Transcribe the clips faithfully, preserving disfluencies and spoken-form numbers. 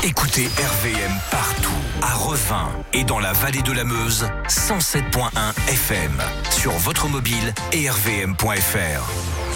Écoutez R V M partout, à Revin et dans la vallée de la Meuse, cent sept point un F M, sur votre mobile et r v m point f r.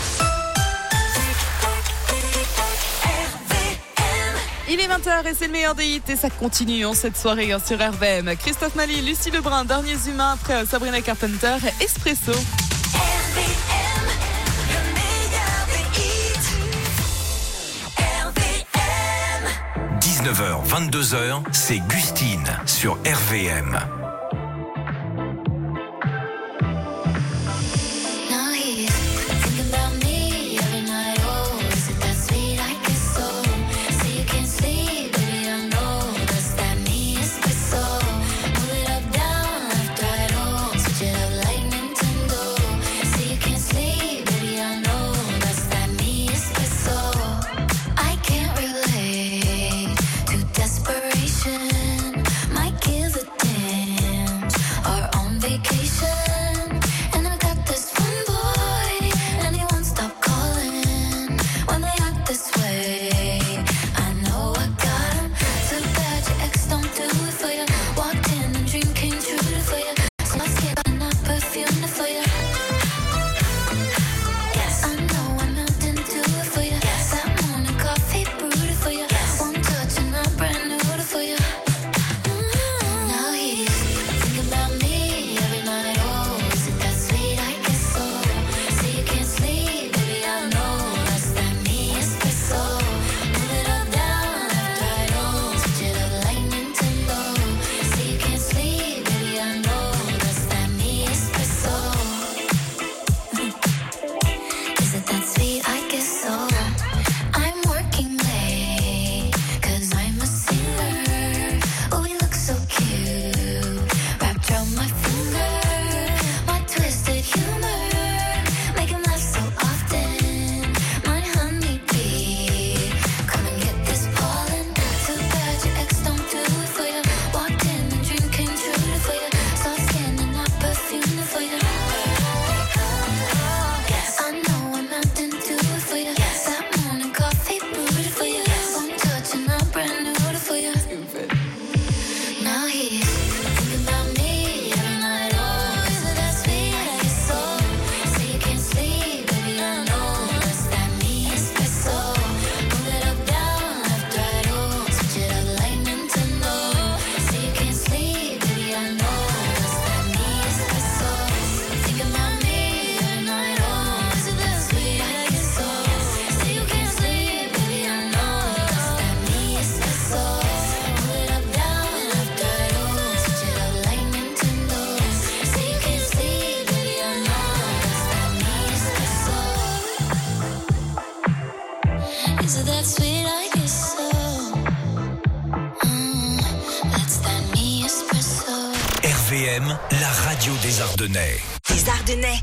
Il est vingt heures et c'est le meilleur des hits et ça continue en cette soirée hein, sur R V M. Christophe Maé, Lucie Lebrun, Derniers Humains, après Sabrina Carpenter, Espresso. R V M, le meilleur des hits. R V M. dix-neuf heures, vingt-deux heures, c'est Gustine sur R V M. R V M, la radio des Ardennais. Les Ardennais.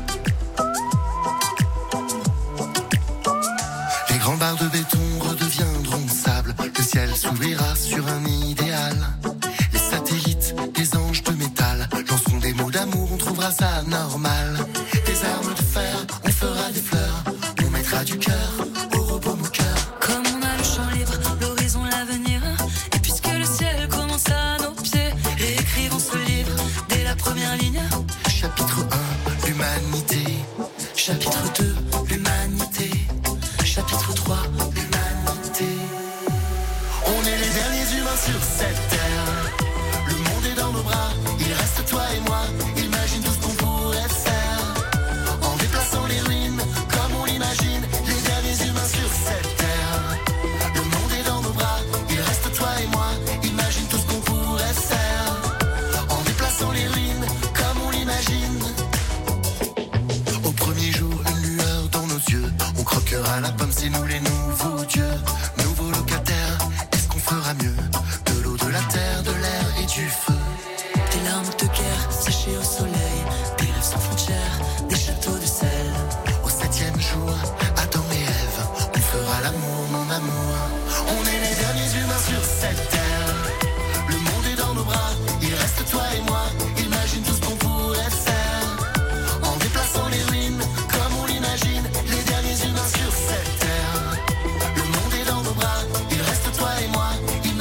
Les grands barres de béton redeviendront sable. Le ciel s'ouvrira sur un idéal. Les satellites, des anges de métal, lanceront des mots d'amour, on trouvera ça normal. Des armes de fer, on fera des fleurs, on mettra du cœur au robot moqueur. Comme on a le champ libre, l'horizon, l'avenir. Et puisque le ciel commence à nos pieds, réécrivons ce livre dès la première ligne. Chapitre un, l'humanité. Chapitre deux, l'humanité. Chapitre trois, l'humanité. On est les derniers humains sur cette terre. Le monde est dans nos bras, il reste toi et moi. Imagine tout ce qu'on pourrait faire en déplaçant les ruines comme on l'imagine. Les derniers humains sur cette terre. Le monde est dans nos bras, il reste toi et moi. Imagine tout ce qu'on pourrait faire en déplaçant les ruines comme on l'imagine. Au premier jour, une lueur dans nos yeux. On croquera la pomme, c'est nous les nouveaux dieux. Nouveaux locataires, est-ce qu'on fera mieux? De l'eau, de la terre, de l'air et du feu. Des larmes de guerre séchées au soleil, des rêves sans frontières, des châteaux de sel. Au septième jour, Adam et Ève, on fera l'amour, mon amour. On est les derniers humains sur cette terre. Le monde est dans nos bras, il reste toi et moi. Imagine tout ce qu'on pourrait faire en déplaçant les ruines comme on l'imagine. Les derniers humains sur cette terre. Le monde est dans nos bras, il reste toi et moi. Imagine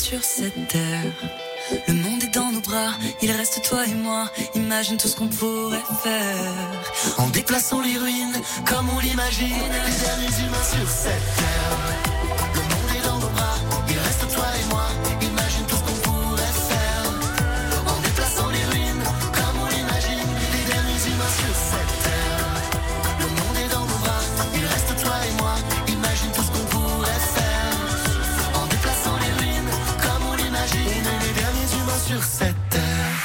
sur cette terre. Le monde est dans nos bras, il reste toi et moi. Imagine tout ce qu'on pourrait faire. En déplaçant les ruines, comme on l'imagine, les derniers humains sur cette terre. Le monde est dans nos bras, il reste toi et moi. Imagine tout ce qu'on pourrait faire. En déplaçant les ruines, comme on l'imagine, les derniers humains sur cette terre. Le monde est dans nos bras, il reste toi et moi. Imagine tout ce qu'on pourrait faire. En déplaçant les ruines, comme on l'imagine, les derniers humains sur cette terre.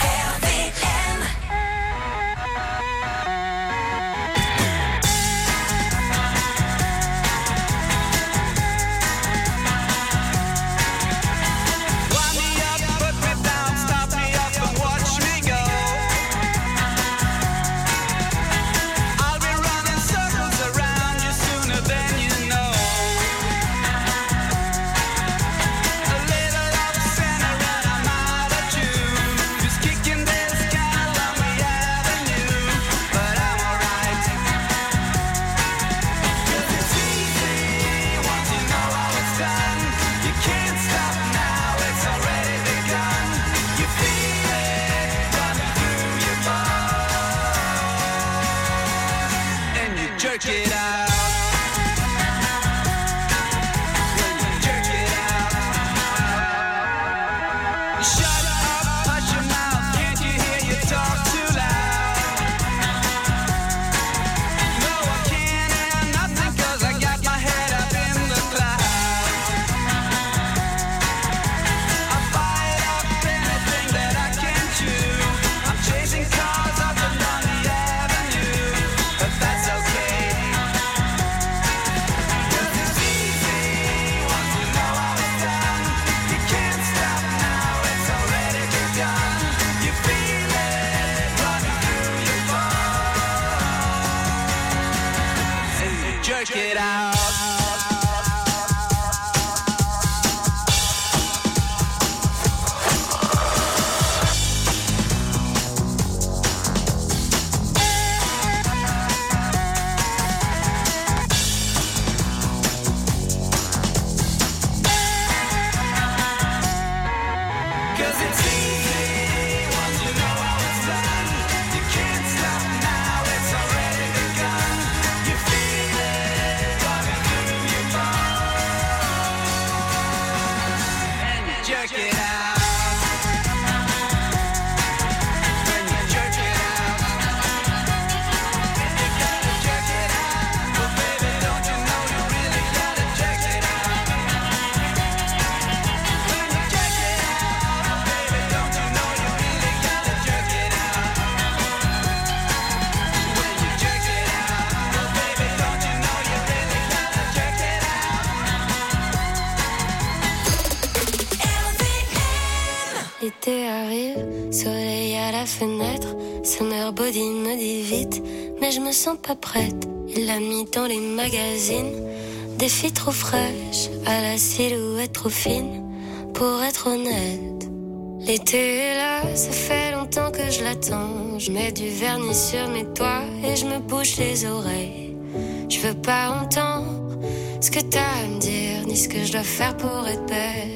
L'été arrive, soleil à la fenêtre. Summer body me dit vite, mais je me sens pas prête. Il l'a mis dans les magazines, des filles trop fraîches, à la silhouette trop fine, pour être honnête. L'été est là, ça fait longtemps que je l'attends. Je mets du vernis sur mes doigts et je me bouche les oreilles. Je veux pas entendre ce que t'as à me dire, ni ce que je dois faire pour être belle.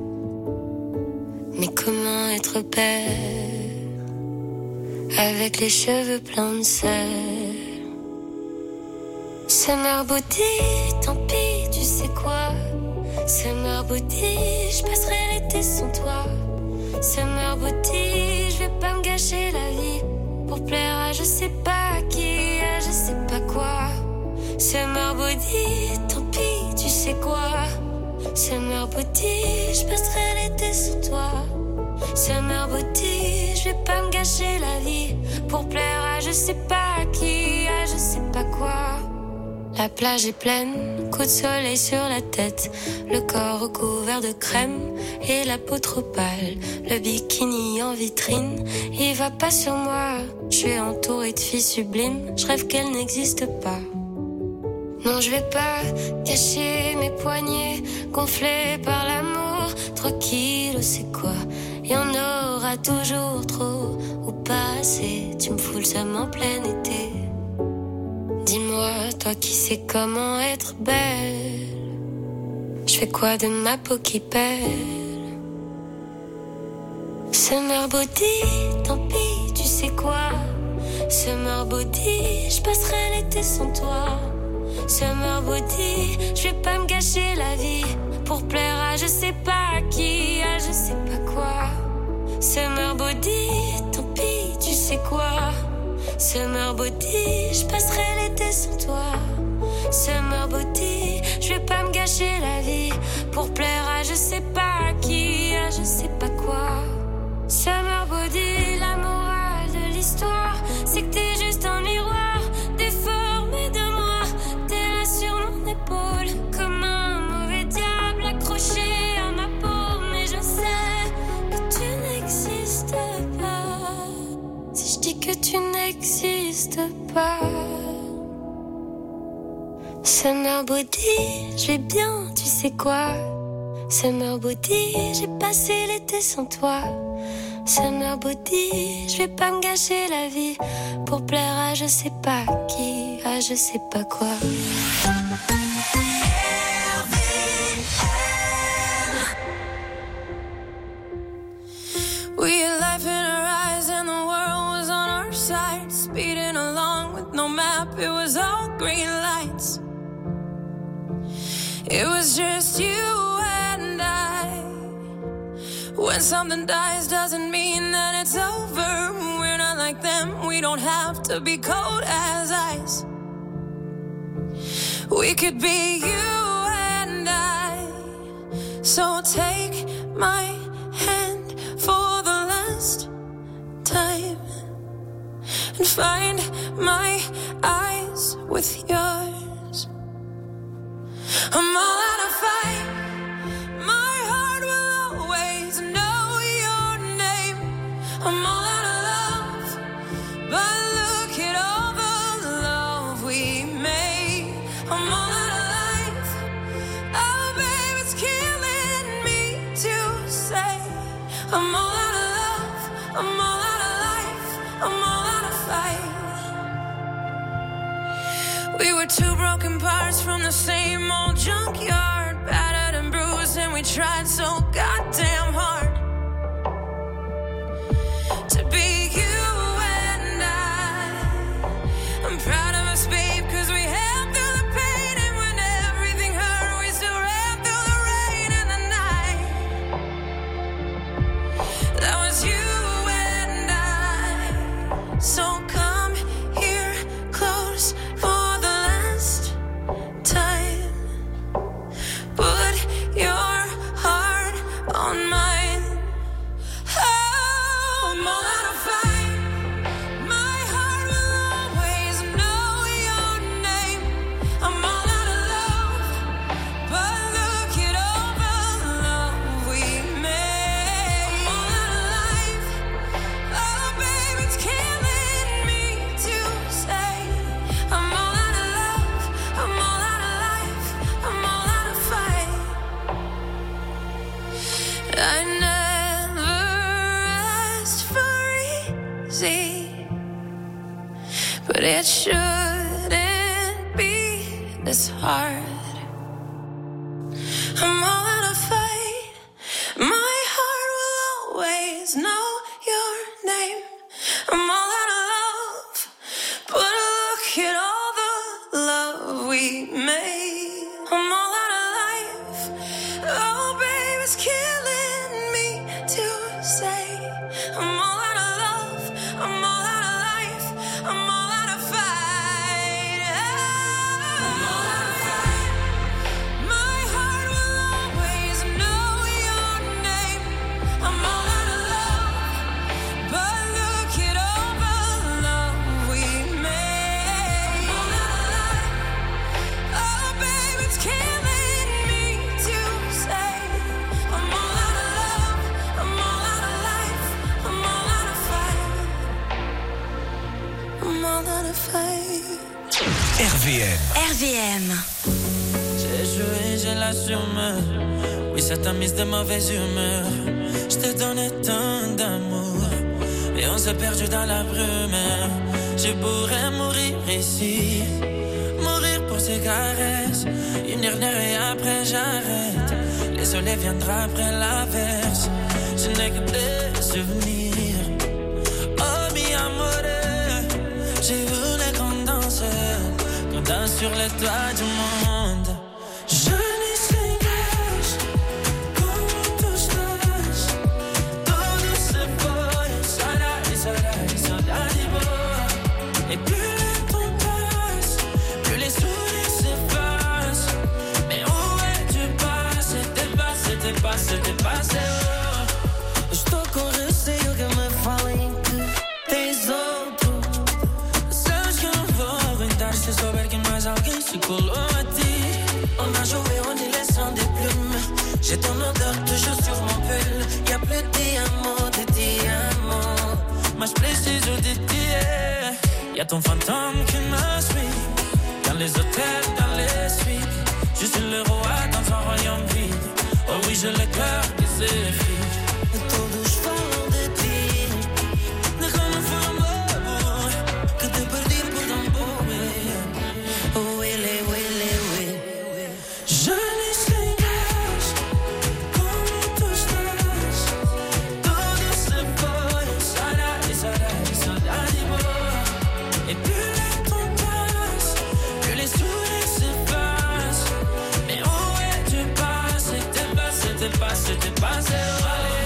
Mais comment être belle avec les cheveux pleins de sel? Summer body, tant pis, tu sais quoi? Summer body, je passerai l'été sans toi. Summer body, je vais pas me gâcher la vie pour plaire à je sais pas qui, à je sais pas quoi. Summer body, tant pis, tu sais quoi? Summer body, je passerai l'été sans toi. Summer body, je vais pas me gâcher la vie pour plaire à je sais pas qui, à je sais pas quoi. La plage est pleine, coup de soleil sur la tête, le corps recouvert de crème et la peau trop pâle. Le bikini en vitrine, il va pas sur moi. Je suis entourée de filles sublimes, je rêve qu'elles n'existent pas. Non, je vais pas cacher mes poignets gonflés par l'amour. Trois kilos, c'est quoi? Y en aura toujours trop ou pas assez. Tu me fous le seum en plein été. Dis-moi, toi qui sais comment être belle, je fais quoi de ma peau qui pèle? Summer body, tant pis, tu sais quoi? Summer body, je passerai l'été sans toi. Summer body, je vais pas me gâcher la vie pour plaire à je sais pas qui, à je sais pas quoi. Summer body, tant pis, tu sais quoi? Summer body, je passerai l'été sans toi. Summer body, je vais pas me gâcher la vie pour plaire à je sais pas qui, à je sais pas quoi. Summer body, la morale de l'histoire, c'est que t'es juste un miroir déformé de moi. T'es là sur mon épaule comme un mauvais diable accroché à ma peau. Mais je sais que tu n'existes pas si je dis que tu n'existes pas. Summer body, je vais bien, tu sais quoi? Summer body, j'ai passé l'été sans toi. Summer body, je vais pas me gâcher la vie pour plaire à je sais pas qui, à je sais pas quoi. We had life in our eyes and the world was on our side, speeding along with no map, it was all green lights. It was just you and I. When something dies doesn't mean that it's over. We're not like them, we don't have to be cold as ice. We could be you and I. So take my hand for the last time and find my eyes with yours. I'm all out of fight. My heart will always know your name. I'm all out of love, but look at all the love we made. I'm all out of life. Oh, babe, it's killing me to say. I'm all out of love. I'm all out of life. I'm all out of fight. We were two broken parts from the same old junkyard, battered and bruised, and we tried so goddamn hard to be you and I. I'm proud of us, babe, cause we held through the pain, and when everything hurt, we still ran through the rain and the night. That was you and I. So come here close for the last time. Put your heart on mine. Oh, I'm all out of fight. My heart will always know your name. I'm all out of love, but look at all the love we made. I'm all out of life. Oh, babe, it's killing me to say. I'm all out of love. I'm all out of life. I'm all out of fight. I never asked for easy, but it shouldn't be this hard. I'm all out of fight. My heart will always know your name. I'm all out of love, but look at all the love we made. I'm all out of life. Oh, babe, it's killing me to say. I'm all out of love. I'm all out of life. I'm all out of fight. I'm all out of fight. My heart will always know your name. I'm all out of love, but look at all the love we made. I'm all out of life. Oh, babe, it's killing me to say. I'm all out of love. I'm all out of life. I'm all out of fight. I'm all out of fight. R V M. R V M. J'ai joué, j'ai l'assume. Oui, ça t'a mise de mauvaise humeur. Je t'ai donné tant d'amour et on s'est perdu dans la brume. Je pourrais mourir ici, mourir pour ces caresses. Une dernière et après j'arrête. Les soleils viendra après l'averse. Je je n'ai que des souvenirs. Oh mi amore, j'ai voulu qu'on danse, qu'on danse sur les toits du monde. Je n'y sais gage, comme tout stage, todo se foi, sarai, sarai, saudade boa. Et plus le temps passe, plus les sourires s'effacent. Mais où es-tu passé? T'es passé, t'es passé, t'es passé, oh. Estou com receio que me falem que tens outro. Sabes que eu não vou aguentar se souber que mais alguém se colou a ti. On a joué, on est laissant des plumes. J'ai ton odeur toujours sur mon pull. Y'a plus de diamants, de diamants. Mas preciso de ti, yeah. Y'a ton fantôme qui me suit. Dans les hôtels, dans les suites. Je suis le roi dans un royaume vide. Oh oui, j'ai le cœur qui s'effrite. Todos falam de ti. Déjame foi um bobo que te perdi por tão pouco. Oh, ele, ele, ele. Je n'y sais gage, como tu estás. Todo se foi, saudade, saudade, saudade boa. Et plus le temps passe, plus les sourires s'effacent. Mais où es-tu passé? T'es passé, t'es passé, t'es passé, oh.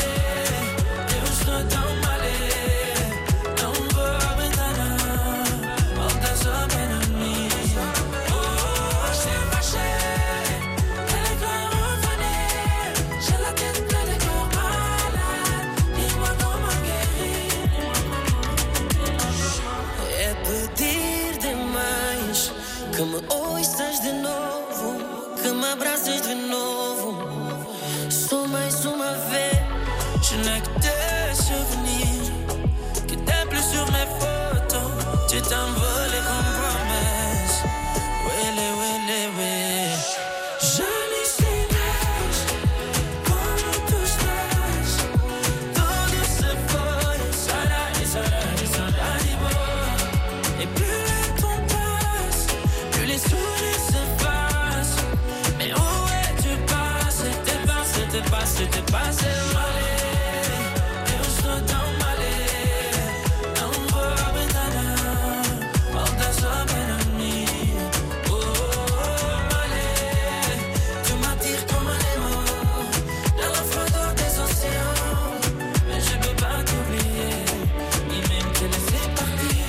Que me ouças de novo, que me abraças de novo. Só mais uma vez. Je n'ai que des souvenirs, que t'es plus sur mes photos. Tu t'envoles comme promesse. Wele, wele, wele. Je n'y sais gage, como tu estás. Todo se foi, saudade, saudade, saudade boa. Et plus le temps passe, plus les sourires s'effacent. Mais où es-tu passé? T'es passé, t'es passé, t'es passé, malé. Eu estou tão malé. Não vou aguentar nada. Volta só para mim. Oh, malé. Tu m'attires comme un aimant dans la froideur des océans. Mais je peux pas t'oublier, ni même te laisser partir.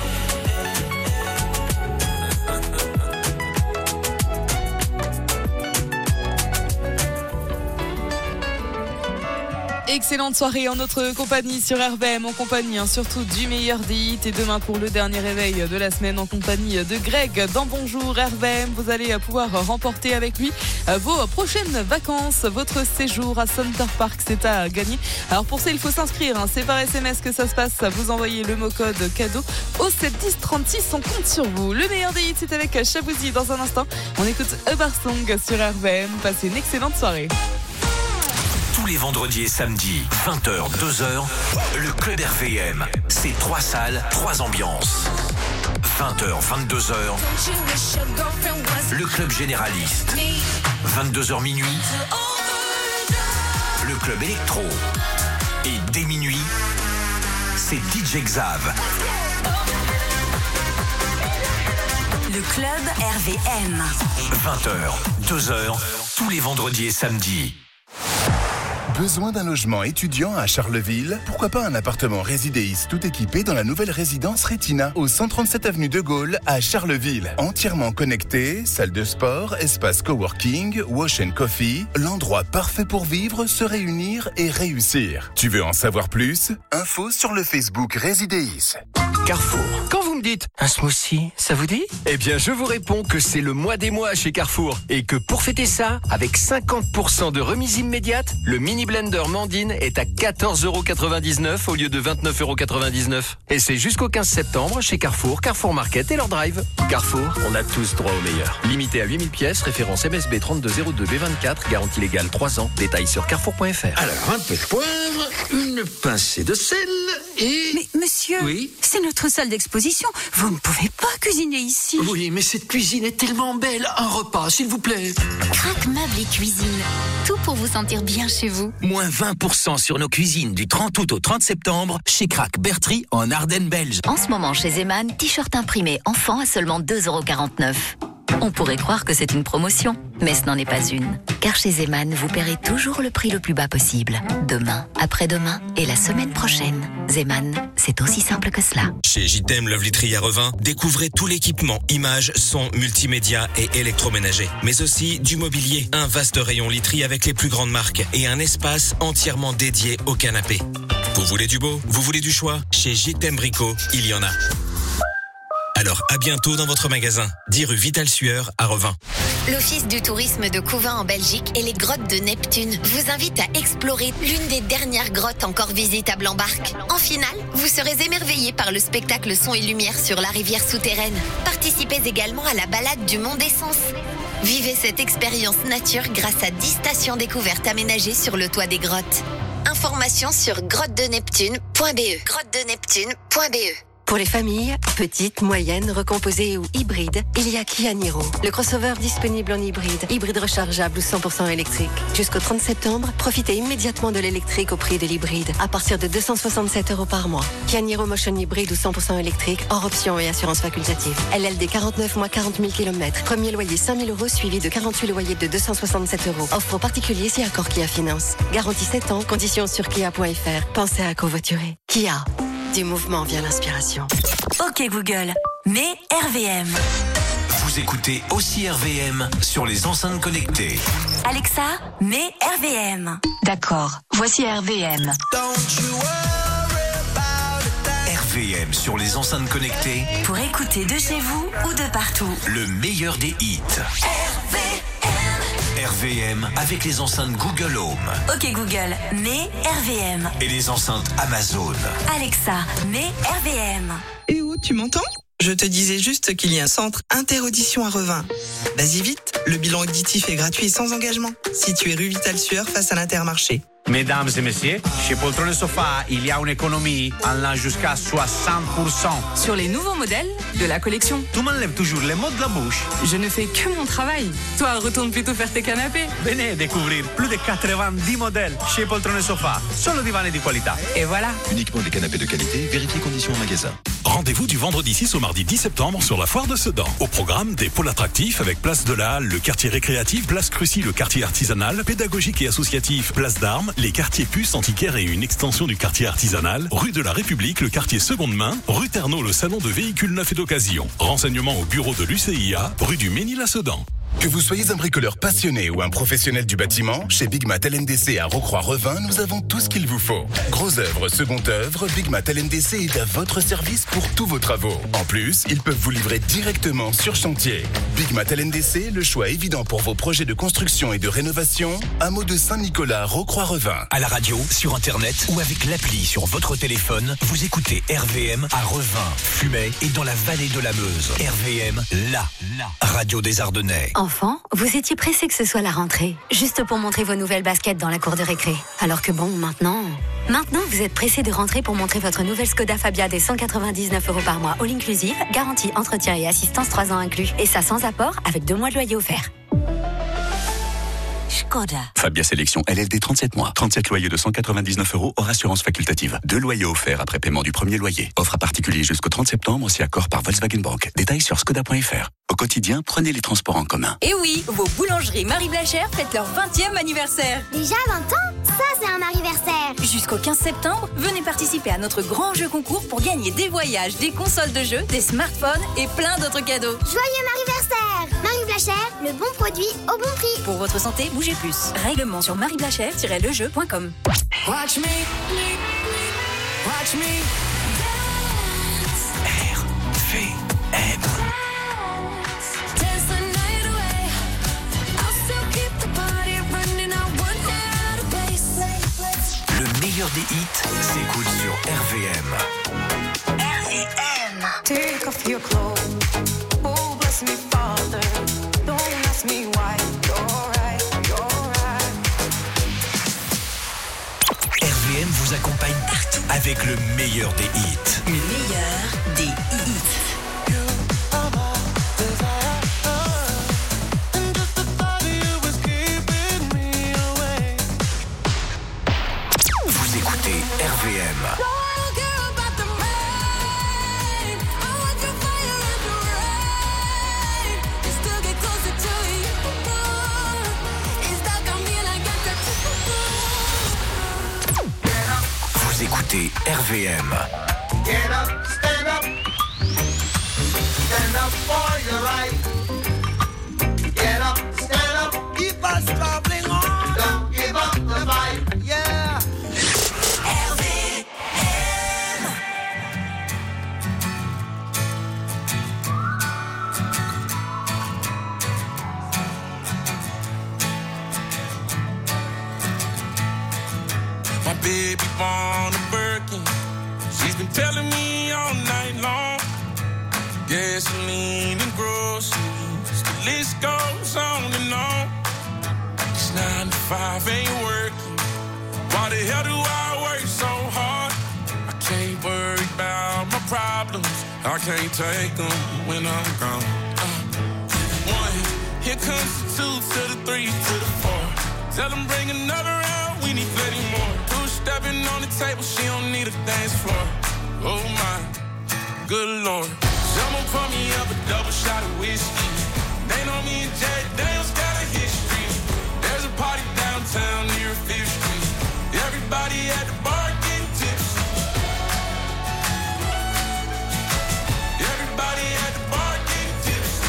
Excellente soirée en notre compagnie sur R V M, en compagnie hein, surtout du meilleur des hits. Et demain pour le dernier réveil de la semaine en compagnie de Greg dans Bonjour R V M. Vous allez pouvoir remporter avec lui vos prochaines vacances, votre séjour à Center Park, c'est à gagner. Alors pour ça il faut s'inscrire, hein. C'est par S M S que ça se passe. Vous envoyez le mot code cadeau au sept dix trente-six, on compte sur vous. Le meilleur des hits c'est avec Chabouzi dans un instant. On écoute A Bar Song sur R V M. Passez une excellente soirée. Tous les vendredis et samedis, vingt heures, deux heures, le Club R V M. C'est trois salles, trois ambiances. vingt heures, vingt-deux heures, le Club Généraliste. vingt-deux heures minuit, le Club Électro. Et dès minuit, c'est D J Xav. Le Club R V M. vingt heures, deux heures, tous les vendredis et samedis. Besoin d'un logement étudiant à Charleville? Pourquoi pas un appartement résidéiste tout équipé dans la nouvelle résidence Retina au cent trente-sept avenue de Gaulle à Charleville. Entièrement connecté, salle de sport, espace coworking, wash and coffee, l'endroit parfait pour vivre, se réunir et réussir. Tu veux en savoir plus? Info sur le Facebook Résidéis. Carrefour. Quand vous me dites un smoothie, ça vous dit? Eh bien, je vous réponds que c'est le mois des mois chez Carrefour et que pour fêter ça, avec cinquante pour cent de remise immédiate, le mini blender Mandine est à quatorze euros quatre-vingt-dix-neuf au lieu de vingt-neuf euros quatre-vingt-dix-neuf. Et c'est jusqu'au quinze septembre chez Carrefour, Carrefour Market et leur drive. Carrefour, on a tous droit au meilleur. Limité à huit mille pièces, référence M S B trente-deux zéro deux B vingt-quatre, garantie légale trois ans. Détails sur carrefour point F R. Alors, un peu de poivre, une pincée de sel et... Mais monsieur, oui, c'est notre salle d'exposition. vous ne pouvez pas cuisiner ici. Oui, mais cette cuisine est tellement belle. Un repas, s'il vous plaît. Crac Meubles et Cuisine. Tout pour vous sentir bien chez vous. Moins vingt pour cent sur nos cuisines du trente août au trente septembre chez Crac Bertry en Ardennes belge. En ce moment chez Zeman, t-shirt imprimé enfant à seulement deux euros quarante-neuf. On pourrait croire que c'est une promotion, mais ce n'en est pas une. Car chez Zeman, vous paierez toujours le prix le plus bas possible. Demain, après-demain et la semaine prochaine. Zeman, c'est aussi simple que cela. Chez J T M Love Literie à Revin, découvrez tout l'équipement, images, son, multimédia et électroménager. Mais aussi du mobilier, un vaste rayon literie avec les plus grandes marques et un espace entièrement dédié au canapé. Vous voulez du beau? Vous voulez du choix? Chez J T M Brico, il y en a. Alors, à bientôt dans votre magasin, dix rue Vital Sueur à Revin. L'Office du tourisme de Couvain en Belgique et les grottes de Neptune vous invitent à explorer l'une des dernières grottes encore visitables en barque. En finale, vous serez émerveillés par le spectacle son et lumière sur la rivière souterraine. Participez également à la balade du Mont d'Essence. Vivez cette expérience nature grâce à dix stations découvertes aménagées sur le toit des grottes. Informations sur grotte de neptune point b e. grotte de neptune point b e. Pour les familles, petites, moyennes, recomposées ou hybrides, il y a Kia Niro. Le crossover disponible en hybride, hybride rechargeable ou cent pour cent électrique. Jusqu'au trente septembre, profitez immédiatement de l'électrique au prix de l'hybride, à partir de deux cent soixante-sept euros par mois. Kia Niro Motion hybride ou cent pour cent électrique, hors option et assurance facultative. L L D quarante-neuf mois, quarante mille kilomètres. Premier loyer cinq mille euros, suivi de quarante-huit loyers de deux cent soixante-sept euros. Offre aux particuliers si accord Kia Finance. Garantie sept ans, conditions sur kia point f r. Pensez à covoiturer. Kia. Du mouvement vient l'inspiration. Ok Google, mets R V M. Vous écoutez aussi R V M sur les enceintes connectées. Alexa, mets R V M. D'accord, voici R V M. R V M sur les enceintes connectées. Pour écouter de chez vous ou de partout. Le meilleur des hits. R V M. R V M avec les enceintes Google Home. Ok Google, mets R V M. Et les enceintes Amazon. Alexa, mets R V M. Et où, tu m'entends? Je te disais juste qu'il y a un centre interaudition à Revin. Vas-y vite, le bilan auditif est gratuit et sans engagement. Situé rue Vital Sueur face à l'Intermarché. Mesdames et messieurs, chez Poltron Sofa, il y a une économie allant jusqu'à soixante pour cent. Sur les nouveaux modèles de la collection. Tu m'enlèves toujours les mots de la bouche. Je ne fais que mon travail. Toi, retourne plutôt faire tes canapés. Venez découvrir plus de quatre-vingt-dix modèles chez Poltron Sofa. Solo divani di qualità. Et voilà. Uniquement des canapés de qualité, vérifiez conditions en magasin. Rendez-vous du vendredi six au mardi dix septembre sur la foire de Sedan. Au programme, des pôles attractifs avec place de la Halle, le quartier récréatif, place Crucy, le quartier artisanal, pédagogique et associatif, place d'Armes, les quartiers Puce, Antiquaire et une extension du quartier artisanal, rue de la République, le quartier seconde main, rue Ternaux, le salon de véhicules neufs et d'occasion. Renseignements au bureau de l'U C I A, rue du Ménil à Sedan. Que vous soyez un bricoleur passionné ou un professionnel du bâtiment, chez Big Mat L N D C à Rocroi-Revin, nous avons tout ce qu'il vous faut. Gros œuvre, seconde œuvre, Big Mat L N D C est à votre service pour tous vos travaux. En plus, ils peuvent vous livrer directement sur chantier. Big Mat L N D C, le choix évident pour vos projets de construction et de rénovation. Hameau de Saint-Nicolas, Rocroi-Revin. À la radio, sur internet ou avec l'appli sur votre téléphone, vous écoutez R V M à Revin, Fumay et dans la vallée de la Meuse. R V M, la, la radio des Ardennais. Enfant, vous étiez pressé que ce soit la rentrée, juste pour montrer vos nouvelles baskets dans la cour de récré. Alors que bon, maintenant... Maintenant, vous êtes pressé de rentrer pour montrer votre nouvelle Skoda Fabia des cent quatre-vingt-dix-neuf euros par mois, all inclusive, garantie, entretien et assistance trois ans inclus. Et ça sans apport, avec deux mois de loyer offert. Skoda. Fabia Sélection L L D trente-sept mois. trente-sept loyers de cent quatre-vingt-dix-neuf euros hors assurance facultative. Deux loyers offerts après paiement du premier loyer. Offre à particulier jusqu'au trente septembre si accord par Volkswagen Bank. Détails sur skoda point f r. Au quotidien, prenez les transports en commun. Et oui, vos boulangeries Marie Blachère fêtent leur vingtième anniversaire. Déjà vingt ans? Ça, c'est un anniversaire. Jusqu'au quinze septembre, venez participer à notre grand jeu concours pour gagner des voyages, des consoles de jeux, des smartphones et plein d'autres cadeaux. Joyeux anniversaire! Marie Blachère, le bon produit au bon prix. Pour votre santé, bougez plus. Règlement sur marie blachère tiret le jeu point com. Watch me, watch me. R V M. Le meilleur des hits s'écoute sur R V M. R V M. Take off your clothes. Oh, bless me, Father. Don't ask me why. You're right, you're right. R V M vous accompagne partout avec le meilleur des hits. Le meilleur des hits. V M. Vous écoutez R V M. Get up, stand up. Stand up for your right. Get up, stand up. Keep us traveling on. Don't give up the fight. Yeah. R V M. My baby born a Birkin. She's been telling me all night long. Gasoline and groceries, the list goes on and on. It's nine to five, ain't working. Why the hell do I work so hard? I can't worry about my problems. I can't take them when I'm gone. Uh, one, here comes the two to the three to the four. Tell them bring another round, we need plenty more. Two stepping on the table, she don't need a dance floor. Oh my, good Lord. Someone pour me up a double shot of whiskey. They know me and Jay Daniels got a history. There's a party downtown near Fifth Street. Everybody at the bar getting tipsy. Everybody at the bar getting tipsy.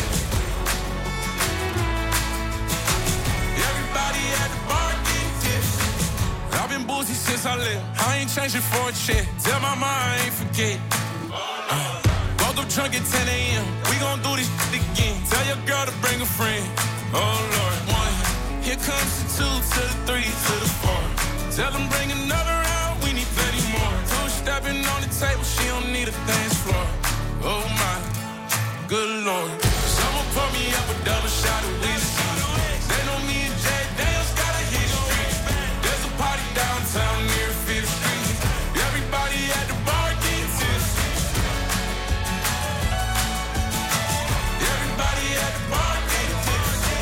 Everybody at the bar getting tipsy. I've been boozy since I left. I ain't changing for a check. Tell my mom I ain't forget. Uh. Woke up drunk at ten a.m. We gon' do this shit again. Tell your girl to bring a friend. Oh Lord, one. Here comes the two to the three to the four. Tell them bring another round. We need plenty more. Two stepping on the table. She don't need a dance floor. Oh my, good Lord. Someone pour me up a double shot of whiskey. They know me and Jay Daniels got a history. There's a party downtown near Fifth Street. Everybody at the bar getting tipsy. Everybody at the bar getting tipsy.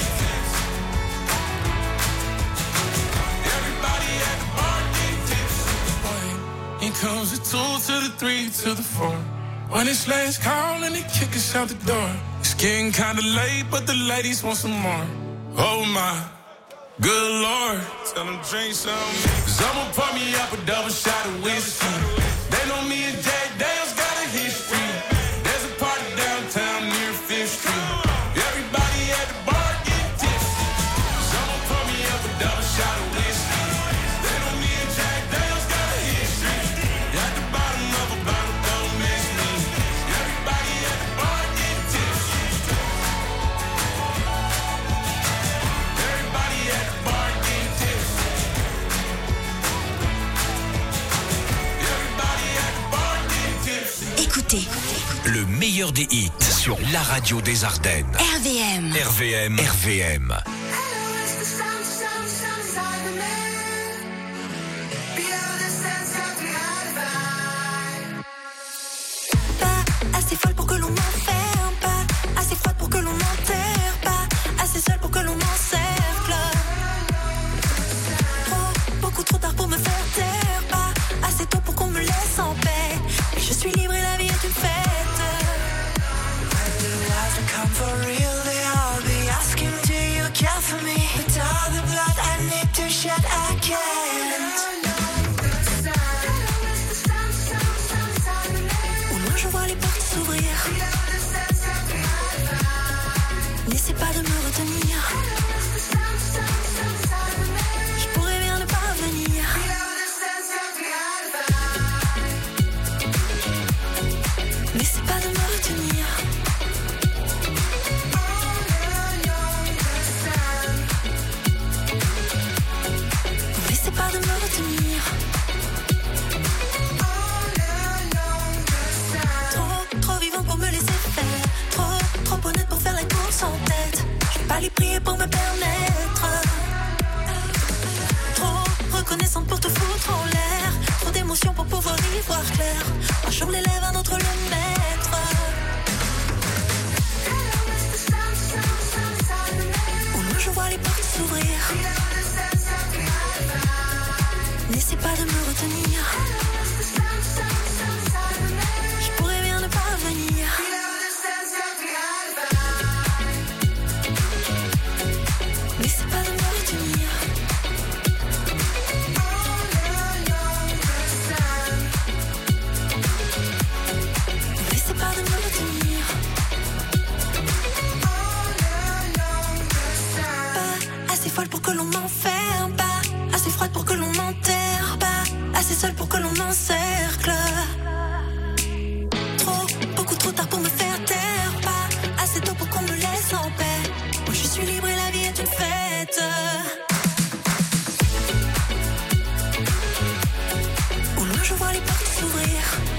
Everybody at the bar getting tipsy. Here comes the two to the three to the four. When it's last call and they kick us out the door. It's getting kinda late, but the ladies want some more. Oh my, good Lord. Tell them drink some. Someone pour me up a double shot of whiskey. They know me and Jay Daniels got a history. There's a party downtown near Fifth Street. Everybody at the bar getting tipsy. Someone pour me up a double shot of whiskey. They know me and Jay Daniels got a history. At the bottom of a bottle, don't miss me. Everybody at the bar getting tipsy. Everybody at the bar getting tipsy. Everybody at the bar getting tipsy. Écoutez, le meilleur des hits sur la radio des Ardennes. R V M. R V M. R V M. Pas assez folle pour que l'on m'enferme, pas assez froide pour que l'on m'enterre, pas assez seule pour que l'on m'encercle. Trop, beaucoup trop tard pour me faire taire, pas assez tôt pour qu'on me laisse en paix. Mais je suis libre et la vie est une fête. Come for real, they all be asking, do you care for me? But all the blood I need to shed, I can't. Au loin je vois les portes s'ouvrir. N'essaie pas de me retenir. Je pourrais bien ne pas venir. N'essaie pas de me retenir. N'essaie pas de me retenir. Trop, trop vivant pour me laisser faire. Trop, trop honnête pour faire la course en tête. Je vais pas les prier pour me permettre. Trop reconnaissante pour te foutre en l'air. Trop d'émotions pour pouvoir y voir clair. Un jour l'élève, un autre le maître. Au loin je vois les portes s'ouvrir. N'essaie pas de me retenir. N'essaie pas de me retenir. N'essaie pas de me retenir. Pas assez folle pour que l'on m'enferme, pas assez froide pour que l'on m'enterre, pas assez seule pour que l'on m'encercle. Trop, beaucoup trop tard pour me faire taire, pas assez tôt pour qu'on me laisse en paix. Moi je suis libre et la vie est une fête. Au loin je vois les portes s'ouvrir.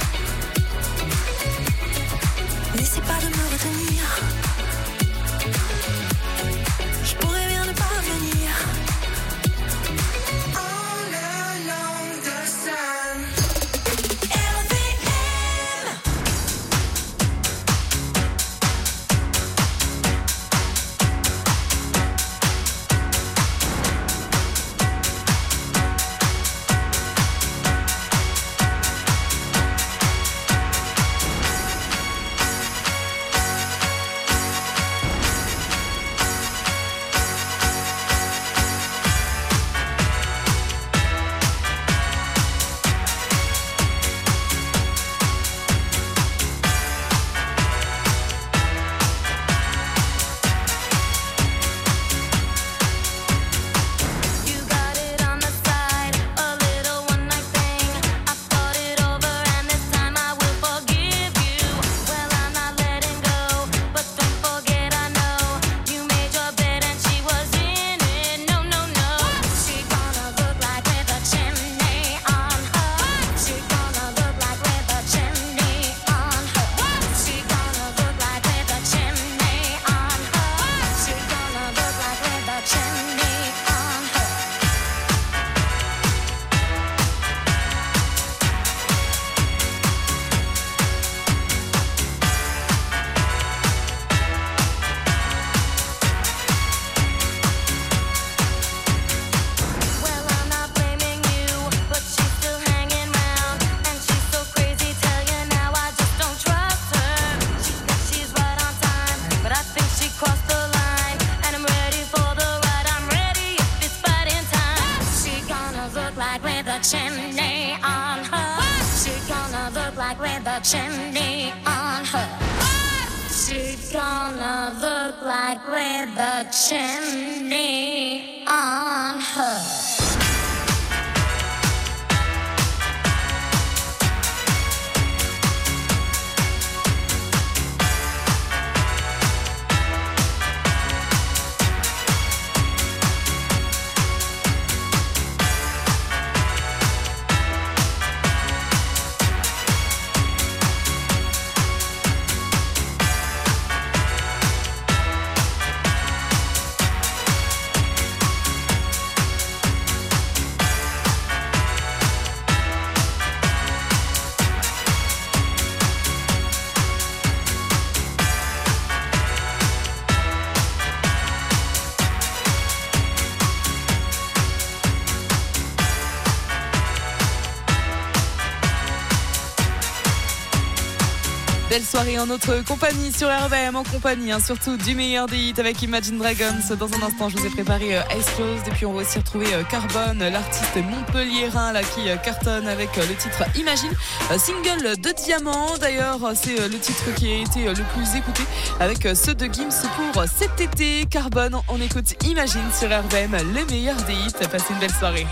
N'essaie pas de me retenir. Je pourrais bien ne pas venir. All along the sun. R V M. You got it on the side, a little one night thing. I thought it over and this time I will forgive you. Well, I'm not letting go, but don't forget I know you made your bed and she was in it. No, no, no. She gonna look like with a chimney on her. She gonna look like with a chimney on her. She gonna look like with a chimney on her. She gonna look like with a chimney on her. Well, I'm not blaming you, but she's still hanging round, and she's so crazy. Tell you now, I just don't trust her. She thinks she's right on time, but I think she crossed the line, and I'm ready for the ride. I'm ready if it's fighting time. She gonna look like with a chimney on her. She gonna look like with a chimney on her. She gonna look like with a chimney on her. Belle soirée en notre compagnie sur R V M, en compagnie hein, surtout du meilleur des hits avec Imagine Dragons. Dans un instant, je vous ai préparé euh, Eyes Closed et puis on va aussi retrouver euh, Carbone, l'artiste montpelliérain là qui euh, cartonne avec euh, le titre Imagine, euh, single de Diamant. D'ailleurs, c'est euh, le titre qui a été euh, le plus écouté avec euh, ceux de Gims pour euh, cet été. Carbone, on écoute Imagine sur R V M, le meilleur des hits. Passez une belle soirée.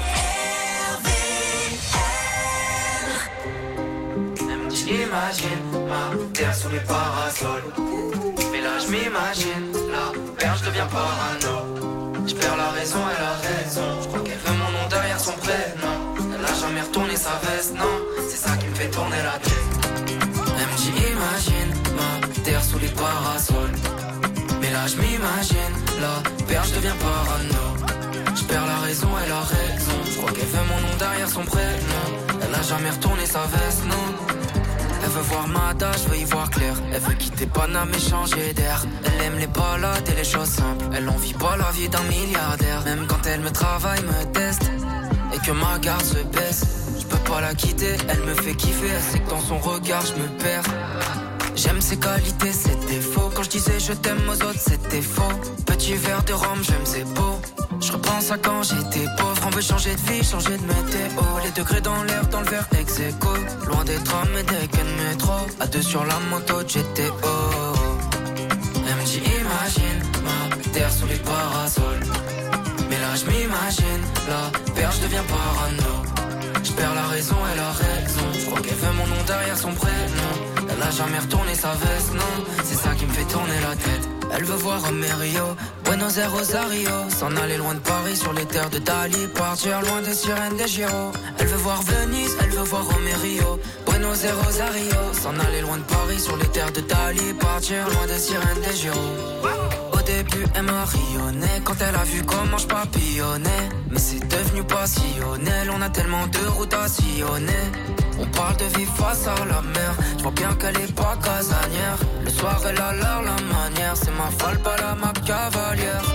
J'imagine ma terre sous les parasols. Mais là je m'imagine, la perche devient parano. Je perds la raison, elle a raison. Je crois qu'elle veut mon nom derrière son prénom. Elle a jamais retourné sa veste, non. C'est ça qui me fait tourner la tête. Elle me dit imagine ma terre sous les parasols. Mais là je m'imagine, la perche devient parano. Je perds la raison, elle a raison. Je crois qu'elle veut mon nom derrière son prénom. Elle a jamais retourné sa veste, non. Elle veut voir Mada, je veux y voir clair. Elle veut quitter Paname et changer d'air. Elle aime les balades et les choses simples. Elle en vit pas la vie d'un milliardaire. Même quand elle me travaille, me teste et que ma garde se baisse, je peux pas la quitter, elle me fait kiffer. Elle sait que dans son regard je me perds. J'aime ses qualités, ses défauts. Quand je disais je t'aime aux autres, c'était faux. Petit verre de rhum, j'aime ses beaux. Je reprends ça quand j'étais pauvre. On veut changer de vie, changer de météo. Les degrés dans l'air, dans le verre ex aequo. Loin des trams et des quais de métro. À deux sur la moto de G T O. Elle me dit imagine ma terre sous les parasols. Mais là je m'imagine, la perche devient parano. Je perds la raison et la raison. Je crois qu'elle veut mon nom derrière son prénom. Elle a jamais retourné sa veste, non. C'est ça qui me fait tourner la tête. Elle veut voir Romerio, Buenos Aires, Rosario. S'en aller loin de Paris sur les terres de Dali. Partir loin des sirènes des Giro. Elle veut voir Venise, elle veut voir Romerio, Buenos Aires, Rosario. S'en aller loin de Paris sur les terres de Dali. Partir loin des sirènes des Giro. Au début elle m'a rayonné quand elle a vu comment je papillonnais. Mais c'est devenu passionnel, on a tellement de routes à sillonner. On parle de vie face à la mer. Je vois bien qu'elle est pas casanière. Le soir elle a l'air la manière. C'est ma folle, pas la ma cavalière.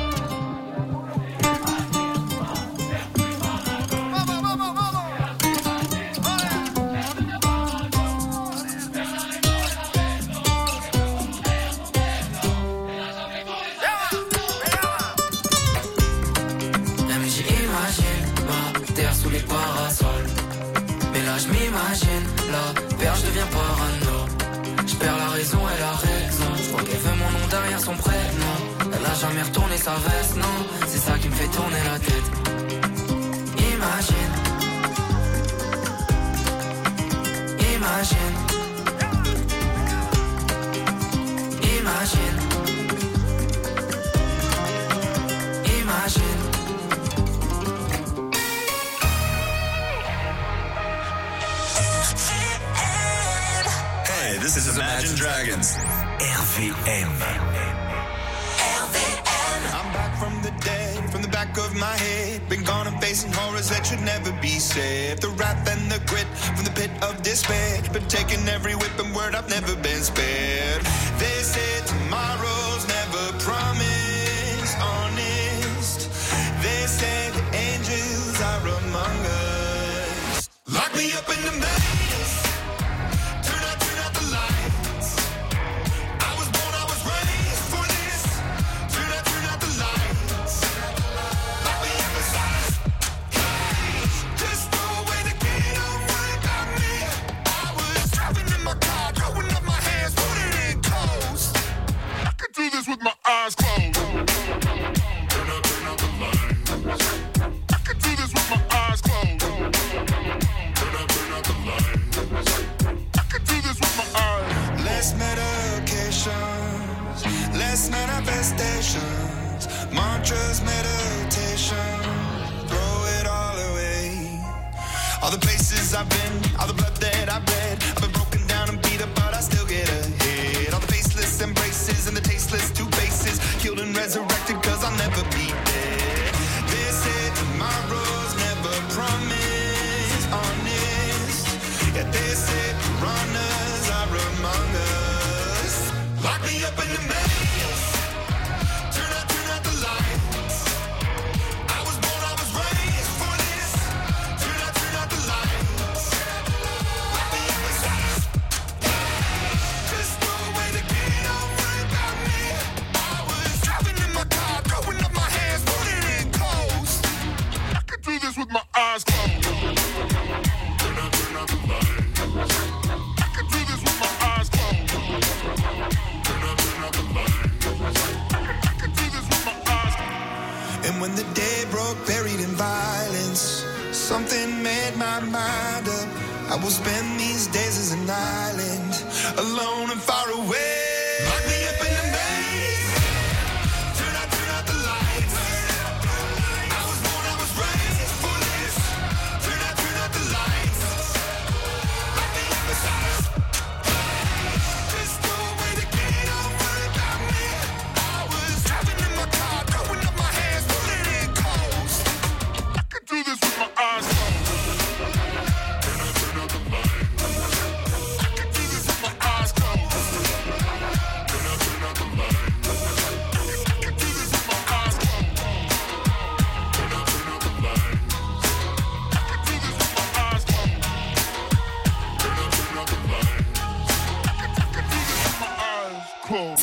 Sous les parasols. Mais là je m'imagine, la perche devient parano. Je perds la raison et la raison. Je crois qu'elle veut mon nom derrière son prénom. Elle a jamais retourné sa veste, non. C'est ça qui me fait tourner la tête. Imagine. Imagine. Imagine. Imagine. This is Imagine Dragons. R V M. I'm back from the dead, from the back of my head. Been gone and facing horrors that should never be said. The wrath and the grit from the pit of despair. Been taking every whip and word, I've never been spared. They say tomorrow's never promised, honest. They say the angels are among us. Lock me up in the maze. With my eyes closed. Turn up, turn up the lights. I can do this with my eyes closed. Turn up, turn up the lights. I can do this with my eyes. Less medications, less manifestations, mantras, meditation. Throw it all away. All the places I've been, all the blood that I've bled. I've been broken down and beat up, but I still get ahead. All the faceless embraces and the tasteless two faces, killed and resurrected cause I'll never be dead. They say tomorrow's never promised, honest. Yeah, they say runners are among us. Lock me up in the maze. Turn out, turn out the lights. I was born, I was raised for this. Turn out, turn out the lights. Lock me up inside. Just throw away the key, don't worry about me. I was driving in my car, throwing up my hands, putting it in close. I can do this with my eyes closed. Turn out, turn out the lights. I can do this with my eyes closed. Turn out, turn out the lights. I can do this with my eyes closed. And when the day broke, buried in violence, something made my mind up. I will spend these days as an island, alone and far away. Lock me up in the maze. Turn out, turn out the lights. I was born, I was raised for this. Turn out, turn out the lights. Lock me up inside. Just throw away the key, don't worry about me. I was driving in my car, throwing up my hands, pulling it close. I can do this with my eyes closed. Turn out, turn out the lights. I can do this with my eyes closed.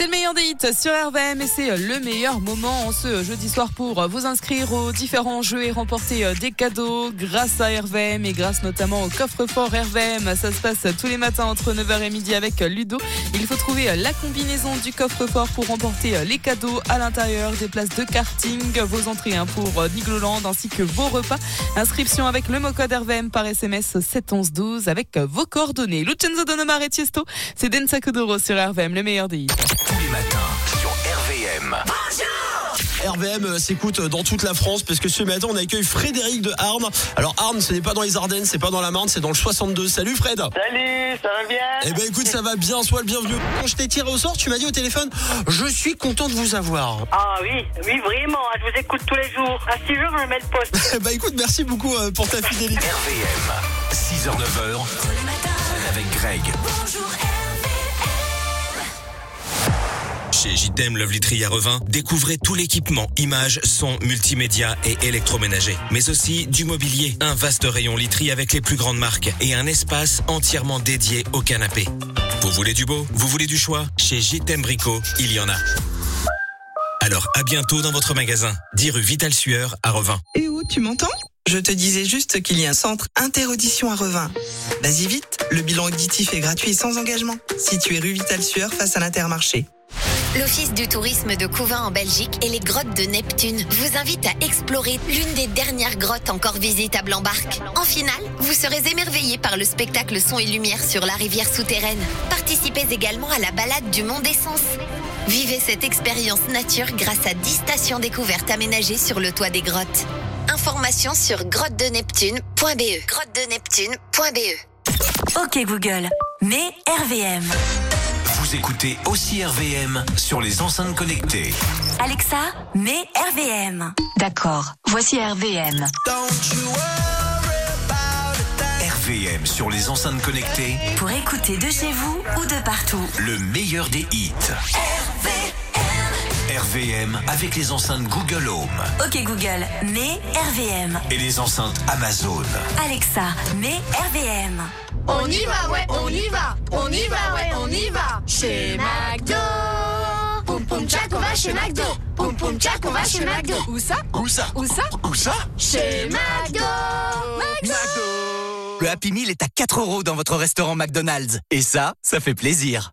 C'est le meilleur des hits sur R V M et c'est le meilleur moment en ce jeudi soir pour vous inscrire aux différents jeux et remporter des cadeaux grâce à R V M et grâce notamment au coffre-fort R V M. Ça se passe tous les matins entre neuf heures et midi avec Ludo. Il faut trouver la combinaison du coffre-fort pour remporter les cadeaux à l'intérieur, des places de karting, vos entrées hein, pour Nigloland ainsi que vos repas. Inscription avec le mot code R V M par S M S sept onze douze avec vos coordonnées. Lucenzo Don Omar et Tiesto, c'est Densa Kuduro sur R V M, le meilleur des hits. Tous les matins sur R V M. R V M s'écoute dans toute la France parce que ce matin on accueille Frédéric de Arnes. Alors Arnes, ce n'est pas dans les Ardennes, c'est pas dans la Marne, c'est dans le soixante-deux. Salut Fred. Salut, ça va bien? Eh ben écoute, ça va bien, sois le bienvenu. Quand je t'ai tiré au sort, tu m'as dit au téléphone, je suis content de vous avoir. Ah oui, oui vraiment, je vous écoute tous les jours. À six jours, je me mets le poste. Bah écoute, merci beaucoup pour ta fidélité. R V M, six heures neuf heures avec Greg. Bonjour Chez J D M Love Literie à Revin, découvrez tout l'équipement, images, son, multimédia et électroménager. Mais aussi du mobilier, un vaste rayon literie avec les plus grandes marques et un espace entièrement dédié au canapé. Vous voulez du beau? Vous voulez du choix? Chez J D M Brico, il y en a. Alors à bientôt dans votre magasin, dix rue Vital Sueur à Revin. Et où, tu m'entends? Je te disais juste qu'il y a un centre Interaudition à Revin. Vas-y vite, le bilan auditif est gratuit et sans engagement. Situé rue Vital Sueur face à l'Intermarché. L'Office du tourisme de Couvin en Belgique et les grottes de Neptune vous invitent à explorer l'une des dernières grottes encore visitables en barque. En finale, vous serez émerveillés par le spectacle son et lumière sur la rivière souterraine. Participez également à la balade du Mont d'Essence. Vivez cette expérience nature grâce à dix stations découvertes aménagées sur le toit des grottes. Informations sur grotte de neptune point b e. grotte de neptune point b e. Ok Google, mets R V M. Vous écoutez aussi R V M sur les enceintes connectées. Alexa, mets R V M. D'accord, voici R V M. R V M sur les enceintes connectées. Pour écouter de chez vous ou de partout. Le meilleur des hits. R V M. R V M avec les enceintes Google Home. Ok Google, mets R V M. Et les enceintes Amazon. Alexa, mets R V M. On y va, ouais, on y va, on y va, ouais, on y va. Chez McDo. Poum poum tchac, on va chez McDo. Poum poum tchac, on va chez McDo. Où ça? Où ça? Où ça? Où ça? Chez McDo. McDo. Le Happy Meal est à quatre euros dans votre restaurant McDonald's. Et ça, ça fait plaisir.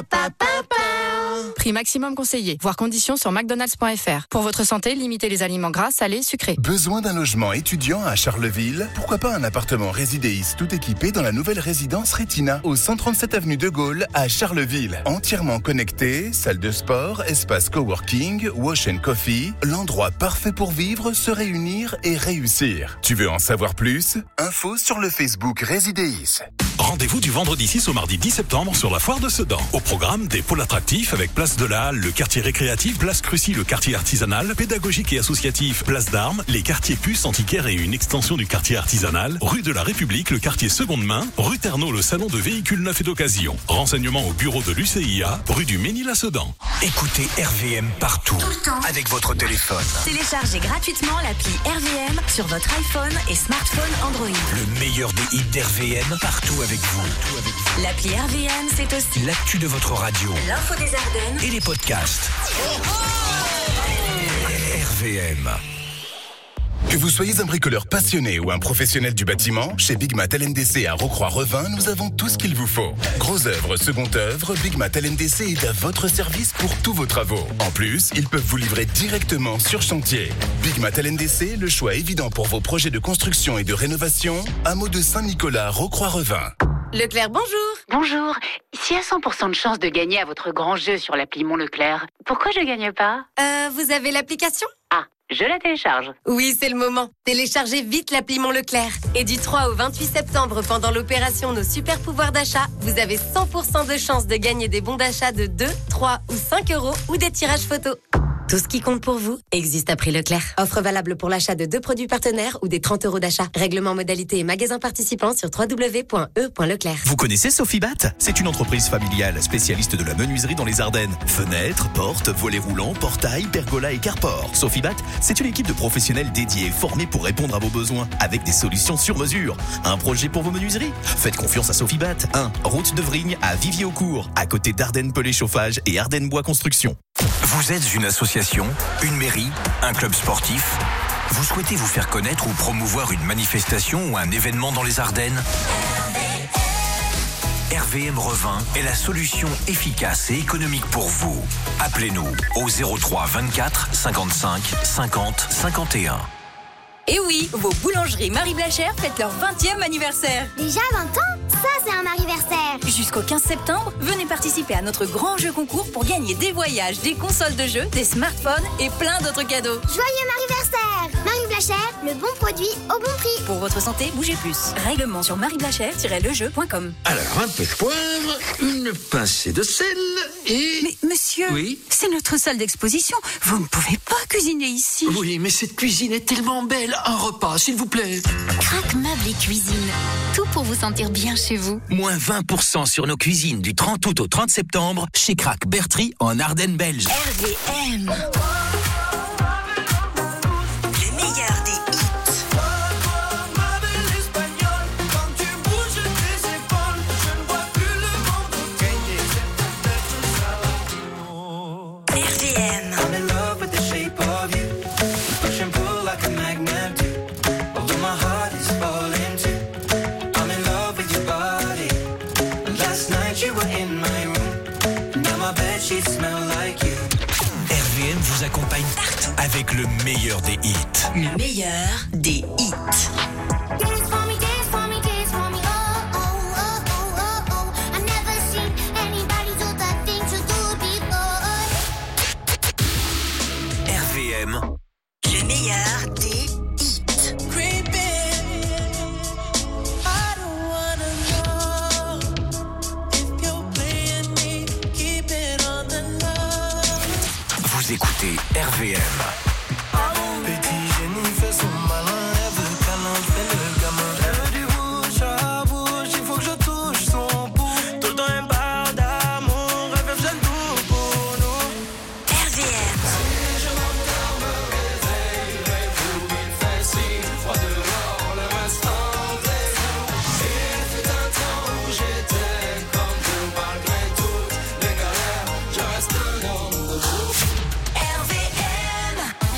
Prix maximum conseillé. Voir conditions sur mcdonalds point f r. Pour votre santé, limitez les aliments gras, salés, sucrés. Besoin d'un logement étudiant à Charleville? Pourquoi pas un appartement résidéis tout équipé dans la nouvelle résidence Retina au cent trente-sept avenue de Gaulle à Charleville. Entièrement connecté, salle de sport, espace coworking, wash and coffee, l'endroit parfait pour vivre, se réunir et réussir. Tu veux en savoir plus? Info sur le Facebook Résidéis. Rendez-vous du vendredi six au mardi dix septembre sur la foire de Sedan. Au programme, des pôles attractifs avec place de la Halle, le quartier récréatif, place Crucy, le quartier artisanal, pédagogique et associatif, place d'Armes, les quartiers puces antiquaires et une extension du quartier artisanal, rue de la République, le quartier seconde main, rue Ternaux, le salon de véhicules neufs et d'occasion. Renseignements au bureau de l'U C I A, rue du Ménil à Sedan. Écoutez R V M partout, Tout le temps. avec votre téléphone. Téléchargez gratuitement l'appli R V M sur votre iPhone et smartphone Android. Le meilleur des hits d'R V M partout avec vous. L'appli R V M, c'est aussi L'actu de votre radio. l'info des Ardennes Et les podcasts. R V M. Que vous soyez un bricoleur passionné ou un professionnel du bâtiment, chez Big Mat L N D C à Rocroi-Revin, nous avons tout ce qu'il vous faut. Gros œuvre, second œuvre, Big Mat L N D C est à votre service pour tous vos travaux. En plus, ils peuvent vous livrer directement sur chantier. Big Mat L N D C, le choix évident pour vos projets de construction et de rénovation, hameau de Saint-Nicolas, Rocroi-Revin. Leclerc, bonjour. Bonjour. S'il y a cent pour cent de chance de gagner à votre grand jeu sur l'appli Mon Leclerc, pourquoi je gagne pas? Euh, vous avez l'application? Ah, je la télécharge. Oui, c'est le moment. Téléchargez vite l'appli Mon Leclerc. Et du trois au vingt-huit septembre, pendant l'opération Nos Super Pouvoirs d'achat, vous avez cent pour cent de chance de gagner des bons d'achat de deux, trois ou cinq euros ou des tirages photos. Tout ce qui compte pour vous existe à prix Leclerc. Offre valable pour l'achat de deux produits partenaires ou des trente euros d'achat. Règlement, modalité et magasin participant sur w w w point e point leclerc. Vous connaissez Sofibat? C'est une entreprise familiale spécialiste de la menuiserie dans les Ardennes. Fenêtres, portes, volets roulants, portails, pergolas et carport. Sofibat, c'est une équipe de professionnels dédiés formés pour répondre à vos besoins avec des solutions sur mesure. Un projet pour vos menuiseries? Faites confiance à Sofibat. un Route de Vrigne à Vivier-au-Court, à côté d'Ardennes Pellet Chauffage et Ardennes Bois Construction. Vous êtes une association, une mairie, un club sportif? Vous souhaitez vous faire connaître ou promouvoir une manifestation ou un événement dans les Ardennes? R V M Revin est la solution efficace et économique pour vous. Appelez-nous au zéro trois vingt-quatre cinquante-cinq cinquante cinquante et un. Et oui, vos boulangeries Marie Blachère fêtent leur vingtième anniversaire. Déjà vingt ans? Ça, c'est un anniversaire. Jusqu'au quinze septembre, venez participer à notre grand jeu concours pour gagner des voyages, des consoles de jeux, des smartphones et plein d'autres cadeaux. Joyeux anniversaire! Marie Blachère, le bon produit au bon prix. Pour votre santé, bougez plus. Règlement sur marie blachère tiret le jeu point com. Alors, un peu de poivre, une pincée de sel et... Mais monsieur, oui, c'est notre salle d'exposition. Vous ne pouvez pas cuisiner ici. Oui, mais cette cuisine est tellement belle. Un repas, s'il vous plaît. Crac Meubles et Cuisine. Tout pour vous sentir bien chez vous. Moins vingt pour cent sur nos cuisines du trente août au trente septembre chez Crac Bertry en Ardennes belge. R V M. Le meilleur des R V M. R V M vous accompagne partout avec le meilleur des hits. Le meilleur des hits. R V M. Le meilleur des hits. Vous écoutez R V M. Petit génie fait son malin, elle veut câlin, fait le gamin. Elle veut du bouche à bouche, il faut que je touche son pouls. Tout le temps elle parle d'amour, elle veut que j'aime tout pour nous. R V M. Si je m'endors, me réveillerai pour il fait si froid dehors, le restant des jours. Il fut un temps où j'étais comme tout, malgré toutes les galères, je reste un homme de vous. R V M.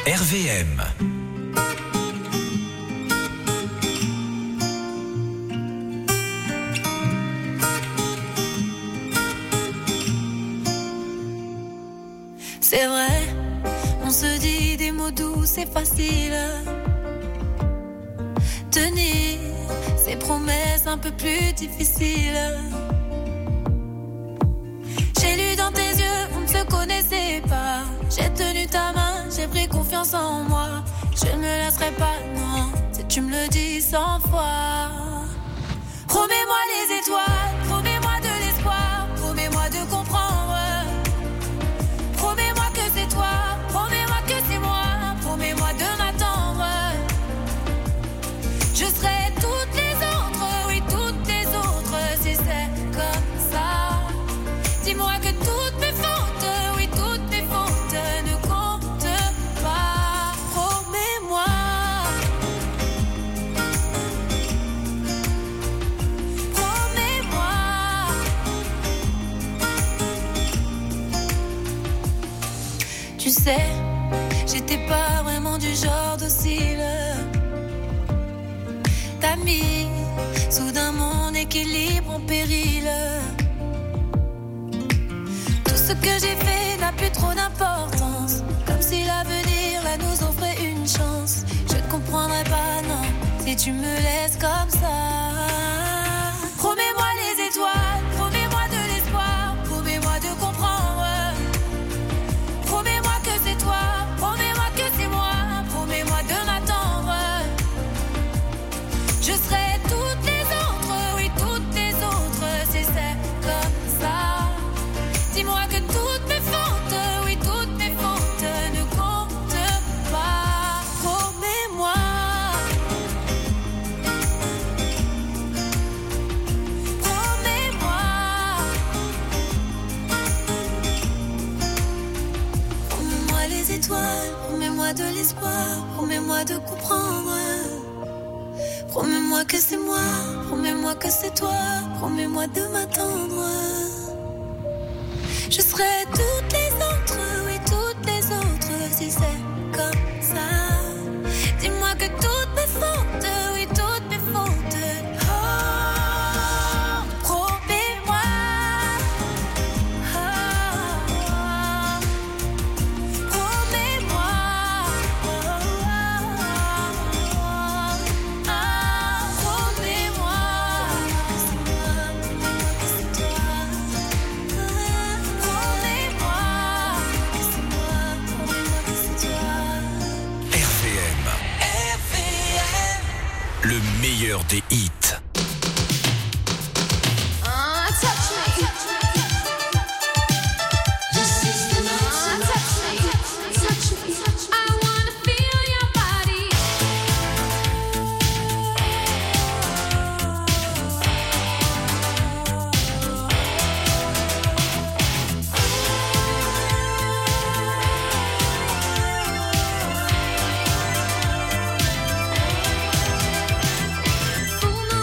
R V M. C'est vrai, on se dit des mots doux, c'est facile. Tenir ces promesses un peu plus difficiles. J'ai lu dans tes yeux, on ne se connaissait pas. J'ai tenu ta main, j'ai pris confiance en moi. Je ne me laisserai pas, non, si tu me le dis cent fois. Promets-moi les étoiles, promets-moi de l'espoir, promets-moi de comprendre. Promets-moi que c'est toi, promets-moi que c'est moi, promets-moi de m'attendre. Je serai toutes les autres, oui toutes les autres, si c'est comme ça. Dis-moi que toutes mes fautes, oui toutes mes fautes ne comptent pas. Promets-moi. Promets-moi. Tu sais, j'étais pas vraiment du genre docile. T'as mis soudain mon équilibre en péril. Tout ce que j'ai fait n'a plus trop d'importance. Comme si l'avenir là nous offrait une chance. Je ne comprendrai pas, non, si tu me laisses comme ça. Promets-moi les étoiles, promets-moi de l'espoir, promets-moi de comprendre. Promets-moi que c'est toi, promets-moi que c'est moi, promets-moi de m'attendre. Je serai toutes les autres, oui toutes les autres, si c'est comme ça. Dis-moi que toutes mes fautes, oui toutes mes fautes ne comptent pas. Promets-moi. Promets-moi. Promets-moi les étoiles, promets-moi de l'espoir, promets-moi de comprendre. Promets-moi que c'est moi, promets-moi que c'est toi, promets-moi de m'attendre. Je serai toutes les autres, oui toutes les autres, si c'est comme ça. Dis-moi que toutes mes fautes, oui toutes mes fautes. Oh, promets-moi. Oh, promets-moi. Le meilleur des hits. Full moon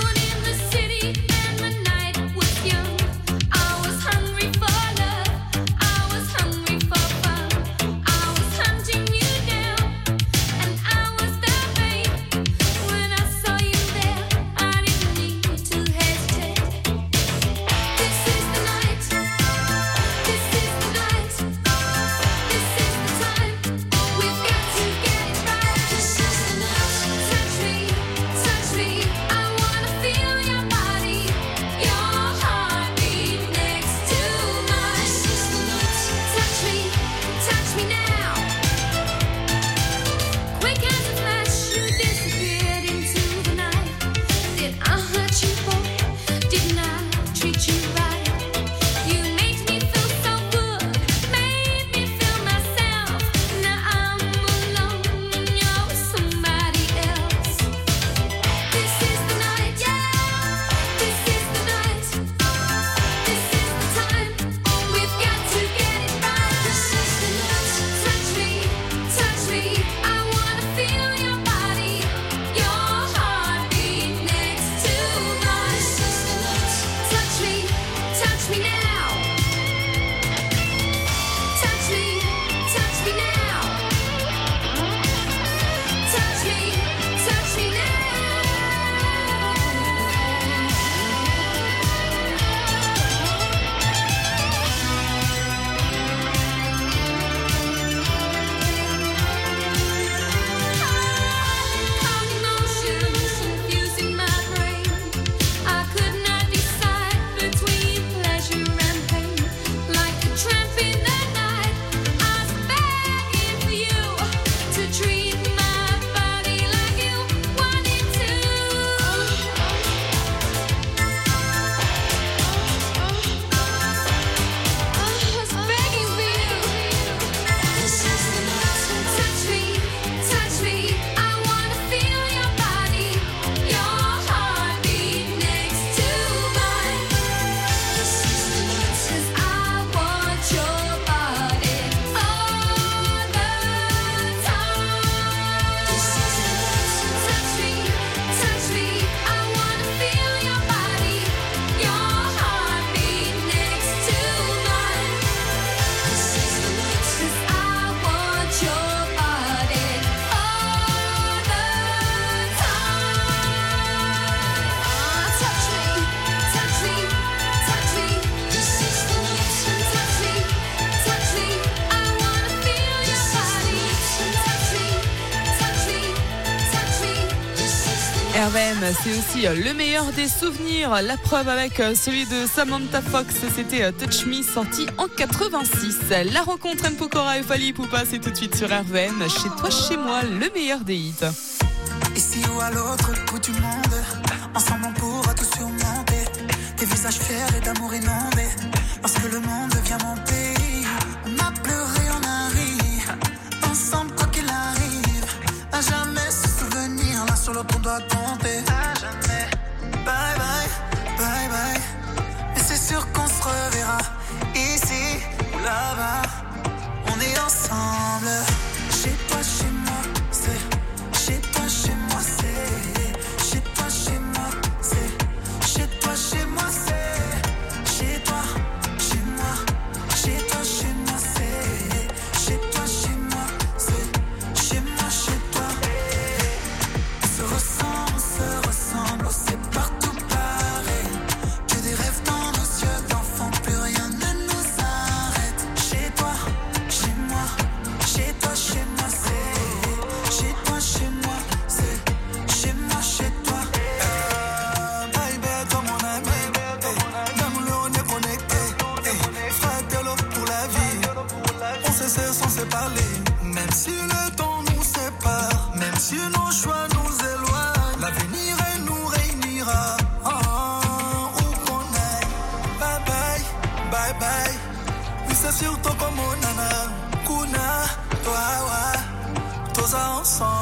R V M, c'est aussi le meilleur des souvenirs. La preuve avec celui de Samantha Fox, c'était Touch Me, sorti en quatre-vingt-six. La rencontre M. Pokora et Fally Ipupa, c'est tout de suite sur R V M. Chez toi, chez moi, le meilleur des hits. Ici ou à l'autre bout du monde, ensemble on pourra tout surmonter. Des visages fiers et d'amour inondés. Lorsque le monde devient mon pays, on a pleuré, on a ri. Ensemble, quoi qu'il arrive, à jamais se souvenir. L'un sur l'autre, on doit compter. À jamais. Bye bye, bye bye. Mais c'est sûr qu'on se reverra. Ici ou là-bas, on est ensemble. Chez toi, chez moi, c'est. Chez toi, chez moi, c'est. Chez toi, chez moi, c'est. Chez toi, chez moi, c'est. Chez toi, chez moi. Chez toi, chez moi, c'est. Chez toi, chez moi, c'est. Chez moi, chez toi. On se ressent, on se ressemble, c'est partout pareil. Que des rêves dans nos yeux d'enfants, plus rien ne nous arrête. Chez toi, chez moi, chez toi, chez moi, c'est. Chez toi, chez moi, c'est. Chez moi, chez toi. Baby, toi mon ami, même le on est connecté. Fratello pour la vie, on se sait sans se parler. Même si le temps nous sépare, même si nos choix nous éloignent, l'avenir elle nous réunira. Oh, où qu'on aille, bye bye, bye bye. Oui, c'est sur toi comme mon nana, Kuna, toi, ouais, tous ensemble.